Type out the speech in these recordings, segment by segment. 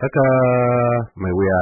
Tsaka mai wuya.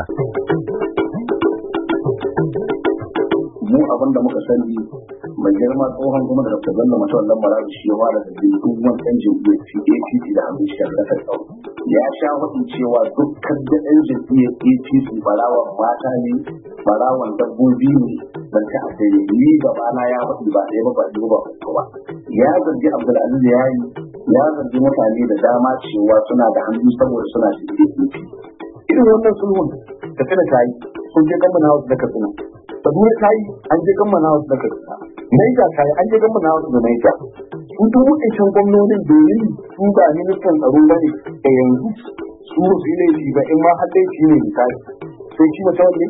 Mu abin da muka sani mai girma tsohon gwamnati da Dr. Bello Matawalle Marabu shi ya fara da duk wani ɗan jam'iyyar APC da abin shi da ta tsaro. Ya sha faɗin cewa dukkan da ɗan jam'iyyar APC barawan mata ne, barawan dabbobi ne, dan ta addini ni gabana ya faɗi ba ɗaya ba biyu ba uku ba. Ya zargi Abdulaziz Yari, ya zargi mutane da dama cewa suna da hannu saboda suna cikin APC. Irin wannan sulhun da kada ta yi sun je gama na wasu da Katsina. Kaduna ta yi an je gama na wasu da Katsina. Naija ta yi an je gama na wasu da Naija. Su duk waɗancan gwamnonin domin su ba ministan tsaro ba ne da yanzu su su yi laifi ba in ma har laifi ne misali. Sai shi Matawalle.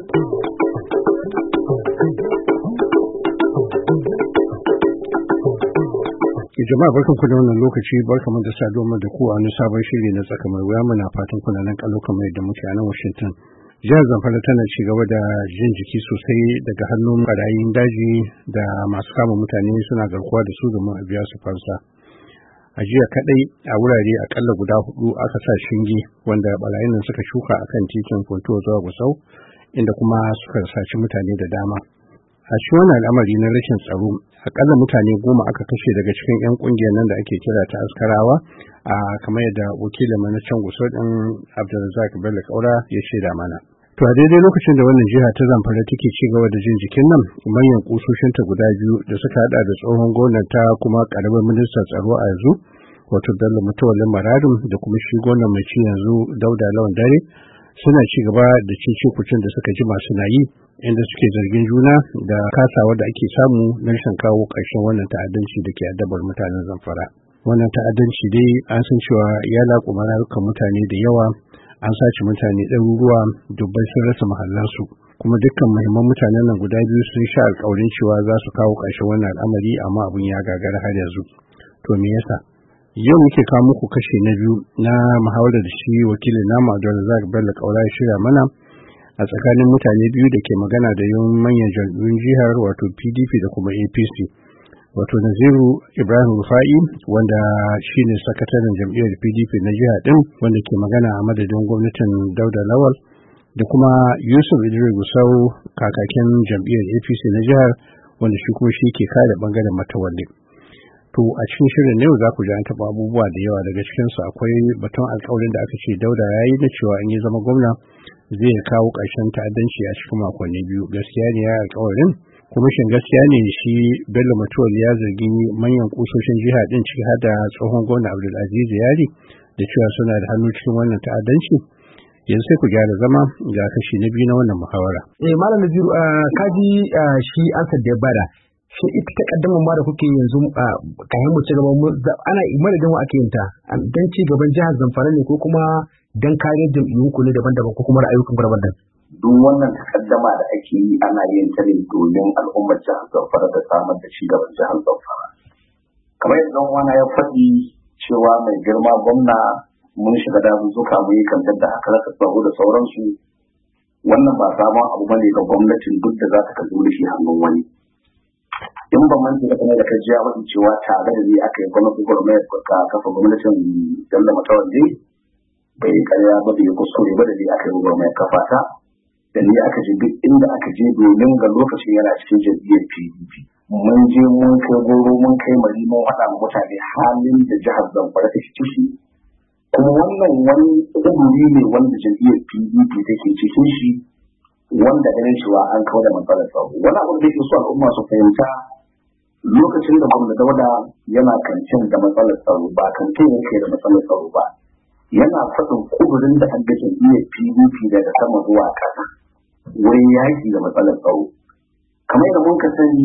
Jama'a barkan ku da wannan lokaci, barkamu da saduwa da ku a wani sabon shiri na tsaka mai wuya. Muna fatan kuna nan kallo kamar yadda muke a nan Washington. Jihar Zamfara tana ci gaba da jin jiki sosai daga hannun barayin daji da masu kama mutane suna garkuwa da su domin a biya su fansa. A jiya kadai a wurare akalla guda 4 aka sa shinge wanda barayin suka shuka akan titin Funtuwa zuwa Gusau, inda kuma suka saci mutane da dama. A shi wannan al'amari na rashin tsaro, akalla mutane 10 aka kashe daga cikin 'yan kungiyar nan da ake kira ta Askarawa, a kamar yadda wakilin manacin Gusau din Abdulrazak Bello Kaura ya shaida mana. To a daidai lokacin da wannan jiha ta Zamfara take ci gaba da jin jikin nan, manyan kusoshinta guda biyu da suka hada da tsohon gwamnan ta kuma karamin ministan tsaro a yanzu, wato Bello Matawalle Marabu da kuma shi gwamnan mai ci yanzu Dauda Lawan Dare, suna ci gaba da cece-kucin da suka ji masu nayi, inda suke zargin juna da kasawa da ake samu na rashin kawo ƙarshen wannan ta'addanci da ke addabar mutanen Zamfara. Wannan ta'addanci dai an san cewa ya laƙuma rayukan mutane da yawa, an sace mutane ɗaruruwa, dubbai sun rasa mahallansu, kuma dukkan muhimman mutanen nan guda biyu sun sha alƙawarin cewa za su kawo ƙarshen wannan al'amari, amma abin ya gagara har yanzu. To me yasa? Yau muke kawo muku kashe na biyu na muhawarar da shi wakilin namu Abdulrazak Bello Kaura ya shirya mana a tsakanin mutane biyu da ke magana da yawan manyan jam'iyyun jihar, wato PDP da kuma APC, wato Naziru Ibrahim Rufa'i wanda shine sakataren jam'iyyar PDP na jiha din wanda ke magana a madadin gwamnatin Dauda Lawal, da kuma Yusuf Idris Gusau kakakin jam'iyyar APC na jihar wanda shi kuma shi ke kare bangaren Matawalle. To a cikin shirin na yau za ku ji an taɓa abubuwa da yawa, daga cikinsu akwai batun alƙawarin da aka ce Dauda ya yi na cewa in ya zama gwamna zai kawo ƙarshen ta'addanci a cikin makonni 2. Gaskiya ne ya alƙawarin? Kuma shin gaskiya ne shi Bello Matawalle ya zargi manyan kusoshin jiha din ciki har da tsohon gwamna Abdulaziz Yari da cewa suna da hannu cikin wannan ta'addanci? Yanzu sai ku gyara zama ga kashi na biyu na wannan muhawara. Malam Naziru, kaji shi ansar da ya bada. Shi ita takaddamar ma da kuke yanzu kayan mu ci gaba ana madadin wa ake yin ta don ci gaban jihar Zamfara ne ko kuma don kariyar jam'iyyun ku ne daban-daban ko kuma ra'ayoyin daban-daban? Duk wannan takaddama da ake yi ana yin ta ne domin al'ummar jihar Zamfara da samar da ci gaban jihar Zamfara. Kamar yadda ɗan uwana ya faɗi cewa mai girma gwamna mun shiga dazuzzuka mu yi kantar da aka rasa tsaro da sauransu. Wannan ba sabon abu bane ga gwamnatin duk da za ta karɓi mulki hannun wani. In ba manci da kuma da ka jiya wani cewa tare da ni aka yi gwamnati ka kafa gwamnatin Bello Matawalle bai karya ba bai kuskure ba da ni aka yi gwamnati kafa ta da ni aka je duk inda aka je domin ga lokacin yana cikin jam'iyyar PDP. Mun je mun kai goro mun kai mari mun haɗa mutane halin da jihar Zamfara take ciki, kuma wannan wani ƙuduri ne wanda jam'iyyar PDP take cikin shi, wanda ganin cewa an kawo da matsalar tsaro. Wani abu da yake so al'umma su fahimta, lokacin da gwamnati Dauda yana kantin da matsalar tsaro ba kantin yake da matsalar tsaro ba, yana faɗin kudurin da an ga jam'iyyar PDP daga sama zuwa ƙasa wurin yaƙi da matsalar tsaro. Kamar yadda mun ka sani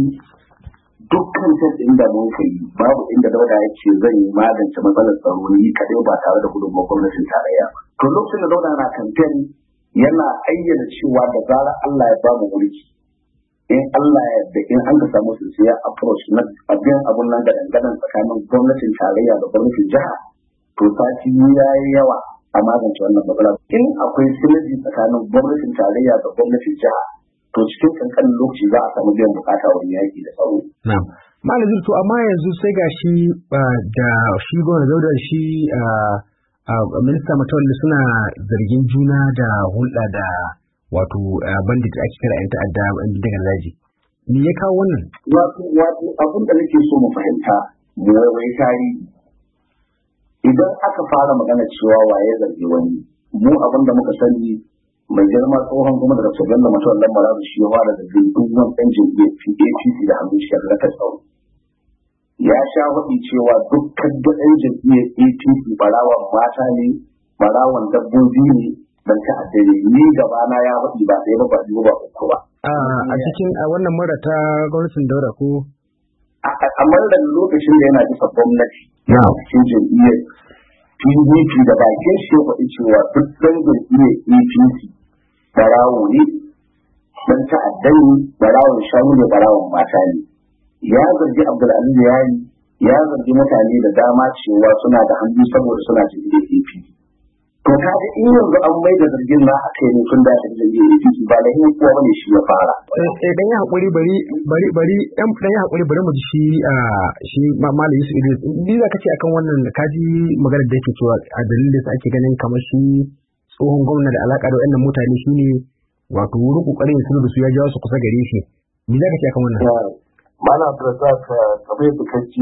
dukkan ɗin da mun ka yi babu inda Dauda ya ce zan yi magance matsalar tsaro ni kaɗai ba tare da gudunmawar gwamnatin tarayya ba. To lokacin da Dauda na kantin yana ayyana cewa da zarar Allah ya ba mu mulki, in Allah ya yarda in an ka samu sincere approach na abin abun nan da dangadan tsakanin gwamnatin tarayya da gwamnatin jiha, to sati ya yi yawa a magance wannan matsala. In akwai synergy tsakanin gwamnatin tarayya da gwamnatin jiha, to cikin kankanin lokaci za a samu biyan bukata wurin yaki da tsaro. Na'am. Malam to amma yanzu sai ga shi da shi gwamnati Dauda shi minista Matawalle suna zargin juna da hulɗa da wato bandit ake kira 'yan ta'adda 'yan bindigar daji. Me ya kawo wannan? Wato abin da nake so mu fahimta mu wai tarihi. Idan aka fara magana cewa waye zargi wani, mu abin da muka sani mai girma tsohon kuma da Dr. Bello Matawalle Marazu shi ya fara zargin duk wani ɗan jam'iyyar APC da hannun shi da ta tsaro. Ya sha faɗi cewa dukkan ɗan jam'iyyar APC barawan mata ne, barawan dabbobi ne, dan ta'adda ne. Ni gabana ya faɗi ba ɗaya ba biyu ba uku ba. A cikin wannan mura ta gwamnatin Daura ko? A da lokacin da yana bisa gwamnati na cikin jam'iyyar PDP da bakin shi ya faɗi cewa duk ɗan jam'iyyar APC barawo ne, dan ta'adda ne, barawon shanu ne, barawon mata ne. Ya zargi Abdulaziz Yari, ya zargi mutane da dama cewa suna da hannu saboda suna jam'iyyar APC. To ka ga in yanzu an mai da zargin na aka yi tun da aka jam'iyyar APC ba da hin kowa bane shi ya fara. Dan ya hakuri bari mu ji shi Malam Yusuf Idris. Ni za ka ce akan wannan kaji maganar da yake cewa a dalilin da ake ganin kamar shi tsohon gwamna da alaka da wannan mutane shine wato wurin kokarin sulhu da su ya jawo su kusa gare shi. Ni za ka ce akan wannan? Malam Abdulrazak kamar yadda ka ji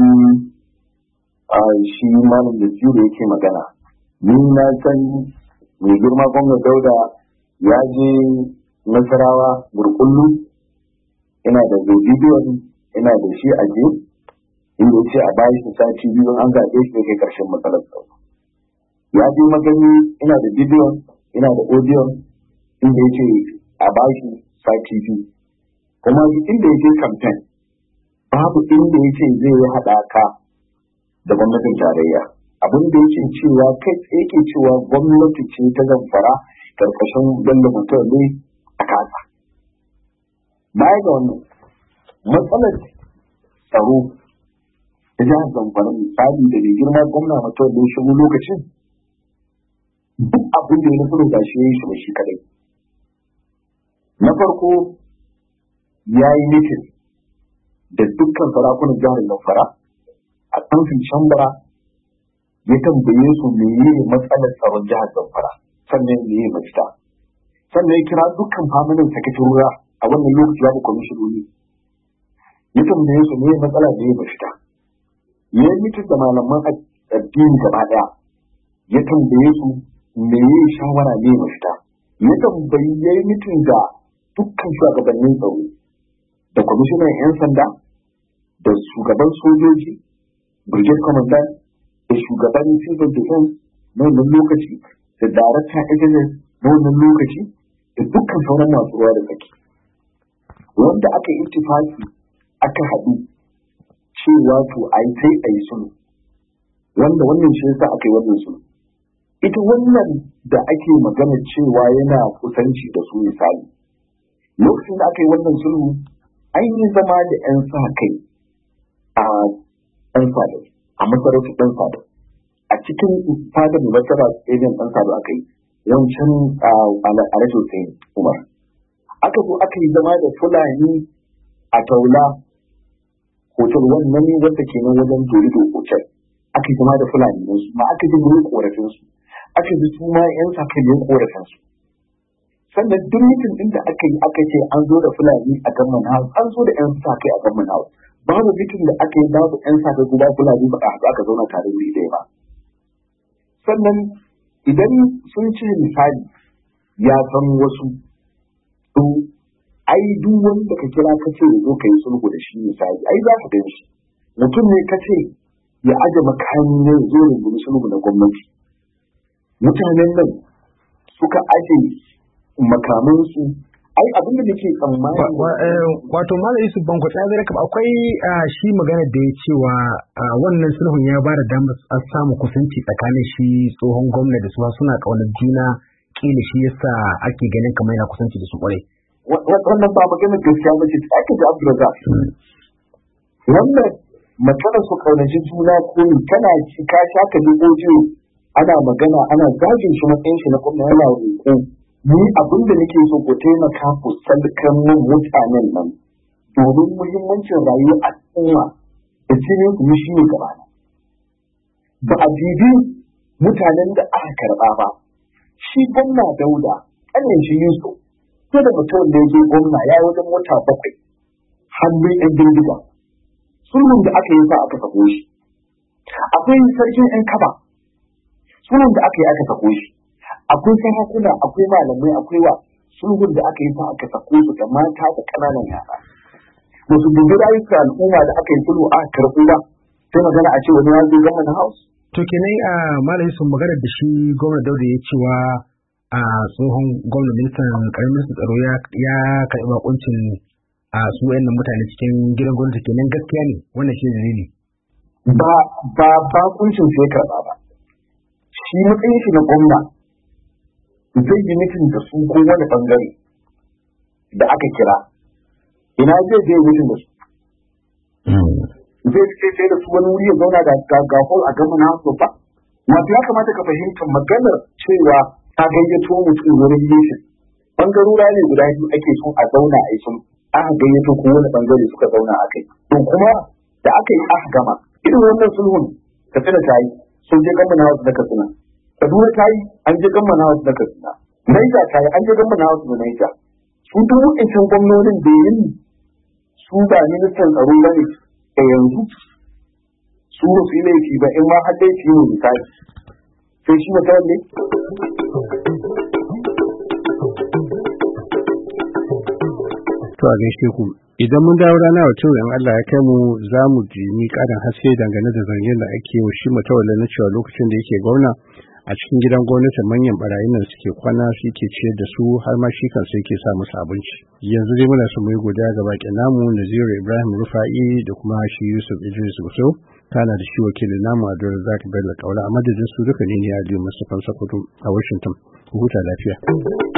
shi Malam da yake magana. Ni na san mai girma gwamna Dauda ya je Nasarawa Burkullu, ina da bidiyon ina da shi a je inda ce a bayi shi sati biyu an zaɓe shi kai ƙarshen matsalar tsaro. Ya je Magani ina da bidiyon ina da audiyon inda ya ce a bayi shi sati biyu. Kuma inda ya je kamfen babu inda ya ce zai yi haɗaka da gwamnatin tarayya. Abin da yake cewa kai tsaye ke cewa gwamnati ce ta Zamfara karkashin Bello Matawalle a kasa. Baya ga wannan matsalar tsaro ta jihar Zamfara misali da mai girma gwamna Matawalle shigo lokacin duk abin da ya nufi da shi ya yi shi kadai. Na farko ya yi mitin da dukkan sarakunan jihar Zamfara a kansin Shambara ya tambaye su meye matsalar tsaron jihar Zamfara sannan meye mafita. Sannan ya kira dukkan faminan sakatarura a wannan lokaci babu kwamishinoni. Ya tambaye su meye matsala meye mafita. Ya yi mitin da malaman addini gaba ɗaya. Ya tambaye su meye shawara meye mafita. Ya yi mitin da dukkan shugabannin tsaro da kwamishinan 'yan sanda da shugaban sojoji, brigade commandant da shugaban civil defense na wannan lokaci da darakta agency na wannan lokaci da dukkan sauran masu ruwa da tsaki wanda aka yi ittifaki aka haɗu cewa to a yi sai a yi sulhu wanda wannan shi yasa aka yi wannan sulhu. Ita wannan da ake magana cewa yana kusanci da su misali lokacin da aka yi wannan sulhu an yi zama da 'yan sa kai a 'yan sadar a masarautar ɗan sadar a cikin fadar masara stadium ɗan sadar aka yi wancan a rashin sayin umar aka zo aka yi zama da fulani a taula hotel wannan wanda ke nan wajen dolido hotel aka yi zama da fulani nan su ma aka ji gurin korafin su aka ji su ma 'yan sa kai yin korafin su sannan duk mutum ɗin da aka yi aka ce an zo da fulani a gamman house an zo da 'yan sa kai a gamman house babu bikin da aka yi babu 'yan sa kai guda fulani ba a haɗu aka zauna tare wuri ɗaya ba. Sannan idan sun ce misali ya san wasu to ai duk wanda ka kira ka ce ya zo ka yi sulhu da shi misali ai za ka gan shi mutum ne ka ce ya aje makami ne ya zo ya gudu sulhu na gwamnati mutanen nan suka aje makamansu ai abin da nake tsammani wato Malam Yusuf Banko ta zara akwai shi magana da ya cewa wannan sulhun ya bada damar a samu kusanci tsakanin shi tsohon gwamna da su suna kaunar juna kila shi yasa ake ganin kamar yana kusanci da su kwarai. Wannan ba magana gaskiya ba ce ake da Abdulrazak. Wannan matsalar su kaunaci juna ko tana ci ka sha ka dubo ana magana ana zagin shi matsayin shi na gwamna yana roƙo ni abin da nake so ku taimaka ku sadakar min mutanen nan domin muhimmancin rayuwar al'umma da jinin su shi ne gaba ba a bibi mutanen da aka karɓa ba. Shi gwamna Dauda, ƙanin shi Yusuf, sai da mutum da ya je gwamna ya yi wajen wata 7 hannun 'yan bindiga. Sulhun da aka yi sa aka sako shi. Akwai sarkin 'yan kaba, sulhun da aka yi aka sako shi. Akwai sarakuna, akwai malamai, akwai wa sulhun da aka yi sa aka sako su da mata da ƙananan yara. Ba su dubi rayuka al'umma da aka yi sulhu aka karɓo ba, sai magana a ce wani ya zo gama na house. To kenan a malayi sun magana da shi gwamna Dauda ya cewa a tsohon gwamna ministan karamin ministan tsaro ya karɓi bakuncin a su wayannan mutane cikin gidan gwamnati, kenan gaskiya ne wannan shi ne. Ba bakuncin sai karɓa ba. Shi matsayin shi na gwamna zai yi mitin da su ko wani bangare da aka kira. Ina zai je mitin da su. Zai fice sai da su wani wuri ya zauna da gagafon a gama na haso ba. Wato ya kamata ka fahimta maganar cewa ta gayyato mutum wurin mishin. Bangarora ne guda biyu ake son a zauna a yi sun aka gayyato ko wani bangare suka zauna a kai. To kuma da aka yi aka gama irin wannan sulhun Katsina ta yi sun je gama na wasu na Katsina. Kaduna ta yi an je gama na wasu na Katsina. Naija ta yi an je gama na wasu na Naija. Su duk waɗancan gwamnonin da yin su ba ministan tsaro ba ne da yanzu su ba su yi laifi ba in ma har laifi ne misali sai shi mutum ne. To a gaishe ku idan mun dawo rana wato in Allah ya kai mu za mu ji ni karin haske dangane da zargin da ake wa shi mutawalla na cewa lokacin da yake gwamna a cikin gidan gwamnati manyan barayin nan suke kwana suke ciyar da su har ma shi kansa yake sa musu abinci. Yanzu dai muna so mu yi godiya ga bakin namu Naziru Ibrahim Rufa'i da kuma shi Yusuf Idris Gusau kana da shi wakilin namu Abdulrazak Bello Kaura a madadin su duka ne Aliyu Mustapha Sokoto a Washington. Ku huta lafiya.